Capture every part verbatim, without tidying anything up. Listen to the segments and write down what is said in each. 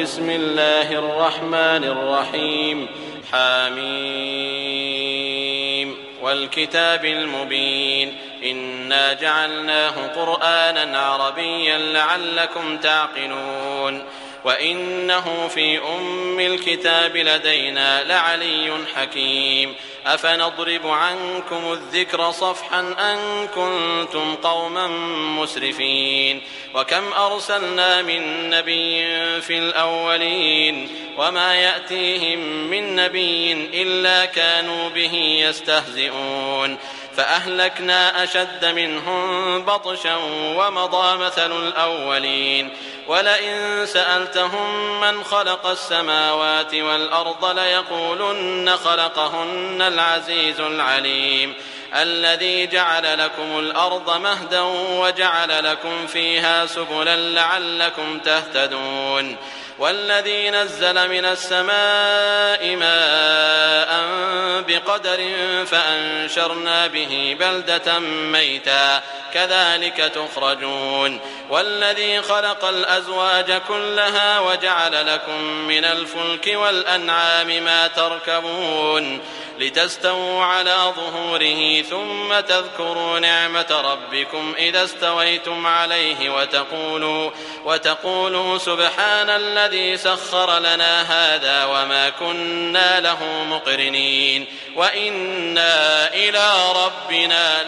بسم الله الرحمن الرحيم حميم والكتاب المبين إنا جعلناه قرآنا عربيا لعلكم تعقلون وإنه في أم الكتاب لدينا لعلي حكيم أفنضرب عنكم الذكر صفحا أن كنتم قوما مسرفين وكم أرسلنا من نبي في الأولين وما يأتيهم من نبي إلا كانوا به يستهزئون فأهلكنا أشد منهم بطشا ومضى مثل الأولين ولئن سألتهم من خلق السماوات والأرض ليقولن خلقهن العزيز العليم الذي جعل لكم الأرض مهدا وجعل لكم فيها سبلا لعلكم تهتدون والذي نزل من السماء ماء بقدر فأنشرنا به بلدة ميتا كذلك تخرجون والذي خلق الأزواج كلها وجعل لكم من الفلك والأنعام ما تركبون لتستووا على ظهوره ثم تذكروا نعمة ربكم إذا استويتم عليه وتقولوا, وتقولوا سبحان الذي سخر لنا هذا وما كنا له مقرنين وإنا إلى ربنا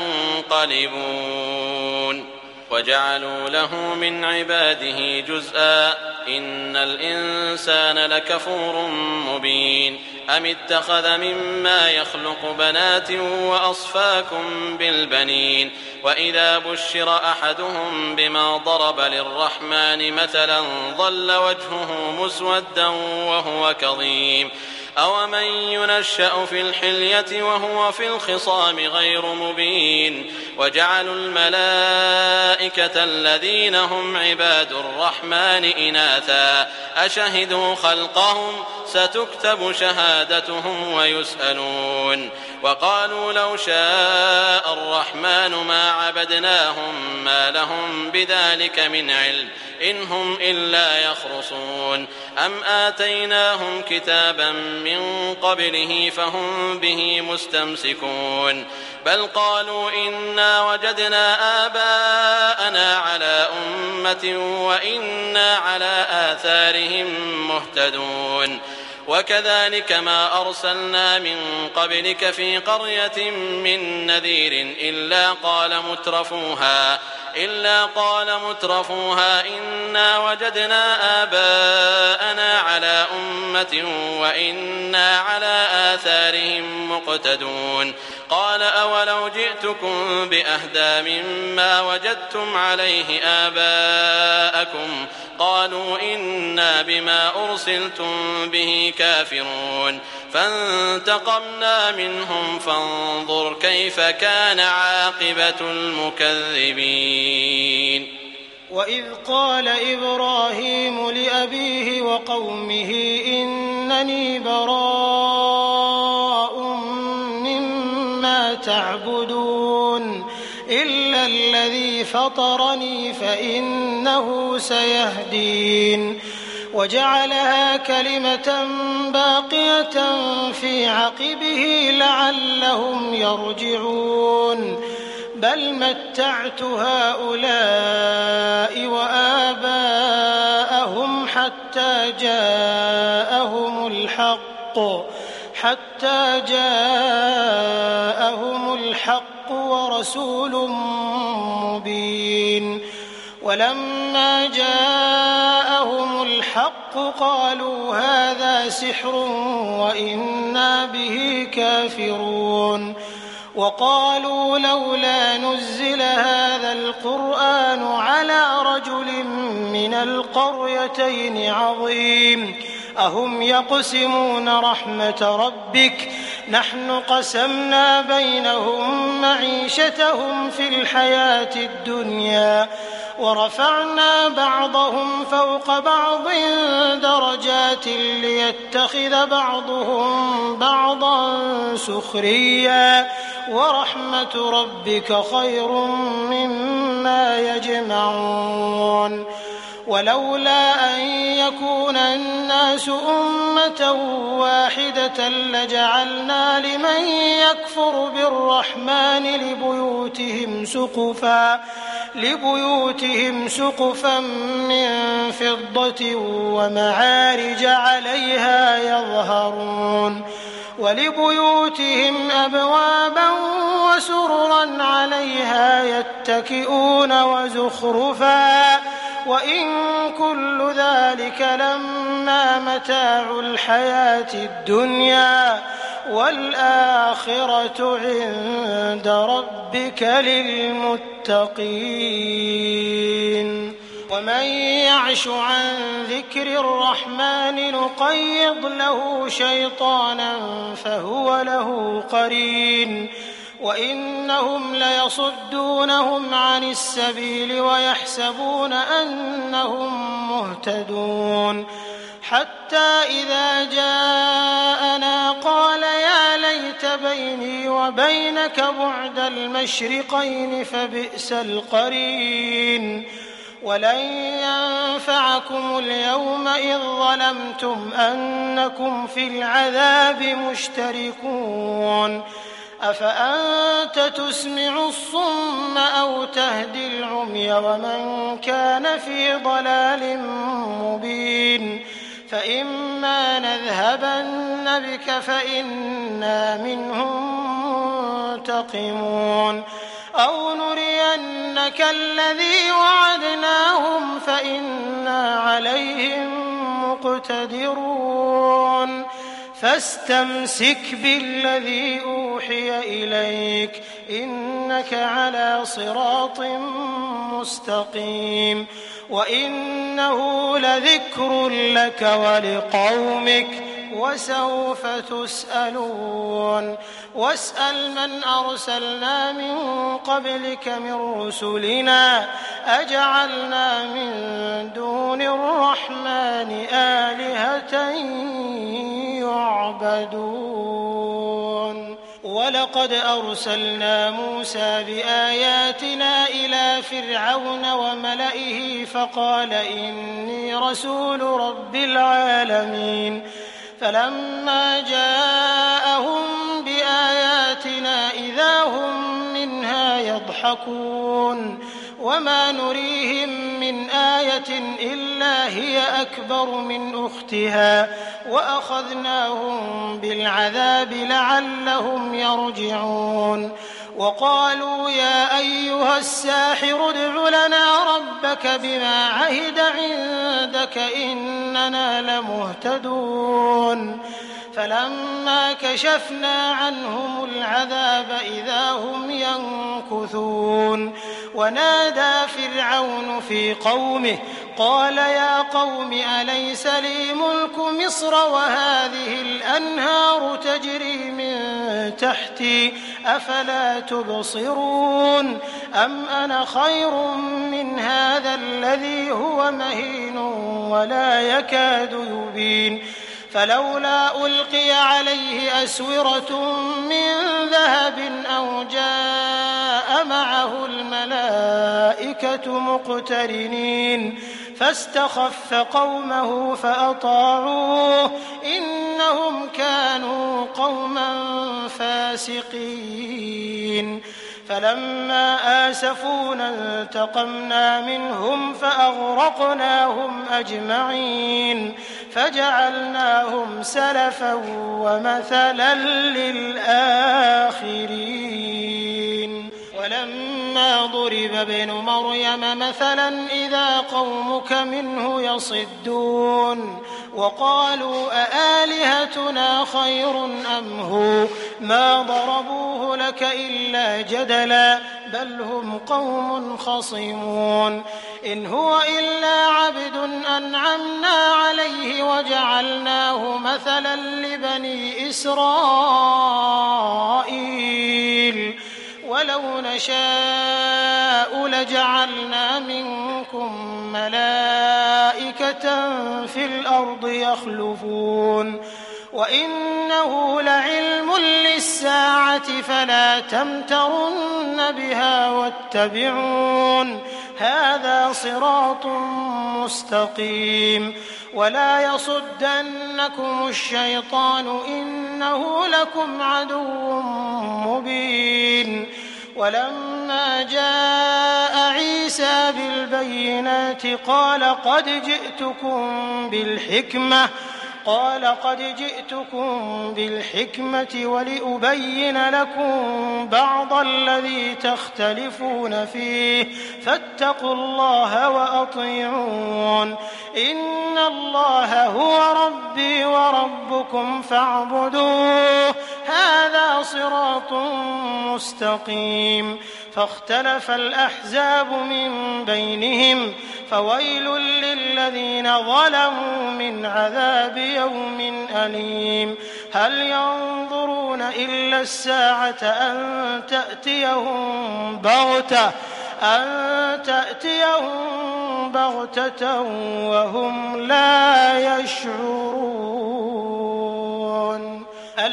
لمنقلبون وجعلوا له من عباده جزءا إن الإنسان لكفور مبين أم اتخذ مما يخلق بنات وأصفاكم بالبنين وإذا بشر أحدهم بما ضرب للرحمن مثلا ظل وجهه مسودا وهو كظيم أومن ينشأ في الحلية وهو في الخصام غير مبين وجعلوا الملائكة الذين هم عباد الرحمن إناثا أشهدوا خلقهم ستكتب شهادتهم ويسألون وقالوا لو شاء الرحمن ما عبدناهم ما لهم بذلك من علم إن هم إلا يخرصون أم آتيناهم كتابا من قبله فهم به مستمسكون بل قالوا إنا وجدنا آباءنا على أمة وإنا على آثارهم مهتدون وكذلك ما أرسلنا من قبلك في قرية من نذير إلا قال مترفوها إلا قال مترفوها إنا وجدنا آباءنا على أمة وإنا على آثارهم مقتدون قال أولو جئتكم بأهدى مما وجدتم عليه آباءكم قالوا إنا بما أرسلتم به كافرون فانتقمنا منهم فانظر كيف كان عاقبة المكذبين وإذ قال إبراهيم لأبيه وقومه إنني براء مما تعبدون إلا الذي فطرني فإنه سيهدين وجعلها كلمة باقية في عقبه لعلهم يرجعون بل متعت هؤلاء وآباءهم حتى جاءهم الحق حتى جاءهم الحق ورسول مبين ولما جاءهم الحق قالوا هذا سحر وإنا به كافرون وقالوا لولا نزل هذا القرآن على رجل من القريتين عظيم أهم يقسمون رحمة ربك نحن قسمنا بينهم معيشتهم في الحياة الدنيا ورفعنا بعضهم فوق بعض درجات ليتخذ بعضهم بعضا سخريا ورحمة ربك خير مما يجمعون ولولا أن يكون الناس أمة واحدة لجعلنا لمن يكفر بالرحمن لبيوتهم سقفا لبيوتهم سقفا من فضة ومعارج عليها يظهرون ولبيوتهم أبوابا وسررا عليها يتكئون وزخرفا وإن كل ذلك لما متاع الحياة الدنيا والآخرة عند ربك للمتقين ومن يعش عن ذكر الرحمن نقيض له شيطانا فهو له قرين وإنهم ليصدونهم عن السبيل ويحسبون أنهم مهتدون حتى إذا جاءنا قال يا ليت بيني وبينك بعد المشرقين فبئس القرين ولن ينفعكم اليوم إذ ظلمتم أنكم في العذاب مشتركون أفأنت تسمع الصم أو تهدي العمي ومن كان في ضلال مبين فإما نذهبن بك فإنا منهم منتقمون أو نرينك الذي وعدناهم فإنا عليهم مقتدرون فاستمسك بالذي أوحي إليك إنك على صراط مستقيم وإنه لذكر لك ولقومك وسوف تسألون واسأل من أرسلنا من قبلك من رسلنا أجعلنا من دون الرحمن آلهة يعبدون ولقد أرسلنا موسى بآياتنا إلى فرعون وملئه فقال إني رسول رب العالمين فلما جاءهم بآياتنا إذا هم منها يضحكون وما نريهم من آية إلا هي أكبر من أختها وأخذناهم بالعذاب لعلهم يرجعون وقالوا يا أيها الساحر ادع لنا ربك بما عهد عندك إننا لمهتدون فلما كشفنا عنهم العذاب إذا هم ينكثون ونادى فرعون في قومه قال يا قوم أليس لي ملك مصر وهذه الأنهار تجري من تحتي أفلا تبصرون أم أنا خير من هذا الذي هو مهين ولا يكاد يبين فلولا ألقي عليه أسورة من ذهب أو جاء معه الملائكة مقترنين فاستخف قومه فأطاعوه إنهم كانوا قوما فاسقين فلما آسفونا انتقمنا منهم فأغرقناهم أجمعين فجعلناهم سلفا ومثلا للآخرين ولما ضرب ابن مريم مثلا إذا قومك منه يصدون وقالوا أآلهتنا خير أم هو ما ضربوه لك إلا جدلا بل هم قوم خصمون إن هو إلا عبد أنعمنا عليه وجعلناه مثلا لبني إسرائيل ولو نشاء لجعلنا منكم ملائكة في الأرض يخلفون وإنه لعلم للساعة فلا تمترن بها واتبعون هذا صراط مستقيم ولا يصدنكم الشيطان إنه لكم عدو مبين ولما جاء عيسى بالبينات قال قد جئتكم بالحكمة قال قد جئتكم بالحكمة ولأبين لكم بعض الذي تختلفون فيه فاتقوا الله وأطيعون إن الله هو ربي وربكم فاعبدوه هذا صراط مستقيم فاختلف الأحزاب من بينهم فويل للذين ظلموا من عذاب يوم أليم هل ينظرون إلا الساعة أن تأتيهم بغتة أن تأتيهم بغتة وهم لا يشعرون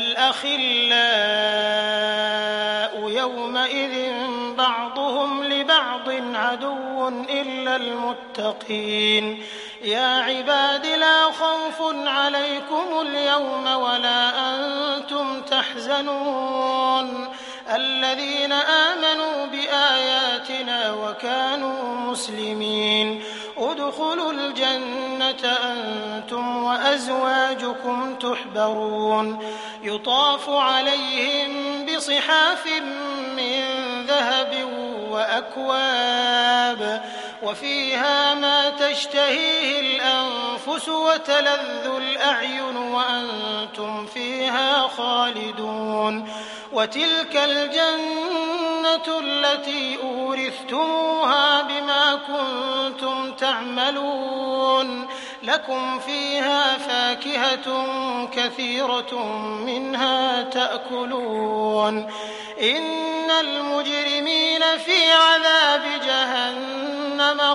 الأخلاء يومئذ بعضهم لبعض عدو إلا المتقين يا عباد لا خوف عليكم اليوم ولا أنتم تحزنون الذين آمنوا بآياتنا وكانوا مسلمين ادخلوا الجنة أنتم وأزواجكم تحبرون يطاف عليهم بصحاف من ذهب وأكواب وفيها ما تشتهيه الأنفس وتلذ الأعين وأنتم فيها خالدون وتلك الجنة التي أورثتموها بما كنتم تعملون لكم فيها فاكهة كثيرة منها تأكلون إن المجرمين في عذاب جهنم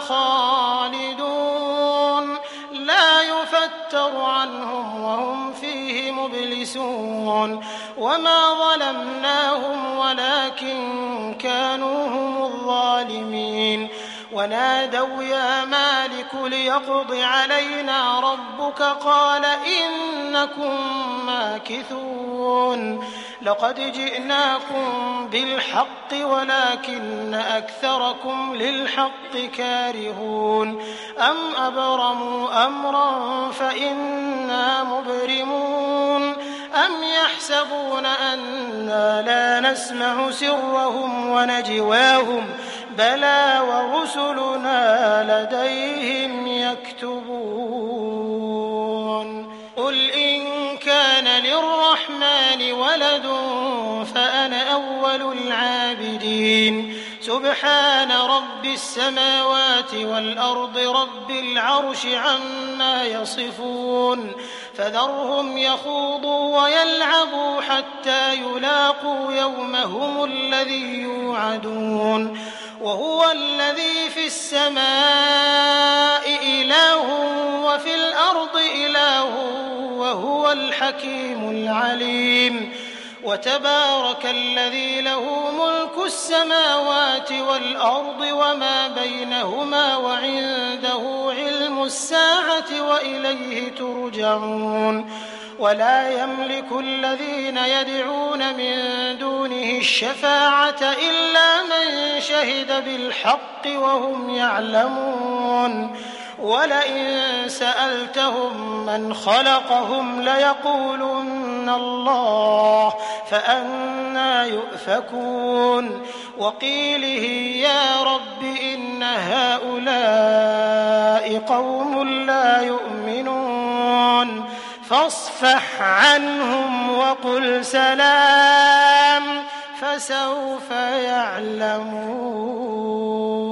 خالدون لا يفتر عنهم وهم فيه مبلسون وما ظلمناهم ولكن كانوا هم الظالمين ونادوا يا مالك ليقض علينا ربك قال إنكم ماكثون لقد جئناكم بالحق ولكن أكثركم للحق كارهون أم أبرموا أمرا فإنا مبرمون أم يحسبون أنا لا نسمع سرهم ونجواهم بلى ورسلنا لديهم يكتبون قل إن كان للرحمن ولد فأنا أول العابدين سبحان رب السماوات والأرض رب العرش عما يصفون فذرهم يخوضوا ويلعبوا حتى يلاقوا يومهم الذي يوعدون وهو الذي في السماء إله وفي الأرض إله وهو الحكيم العليم وتبارك الذي له ملك السماوات والأرض وما بينهما وعنده علم الساعة وإليه ترجعون ولا يملك الذين يدعون من دونه الشفاعة إلا من شهد بالحق وهم يعلمون ولئن سألتهم من خلقهم ليقولن الله فأنى يؤفكون وقيله يا رب إن هؤلاء قوم لا يؤمنون فاصفح عنهم وقل سلام فسوف يعلمون.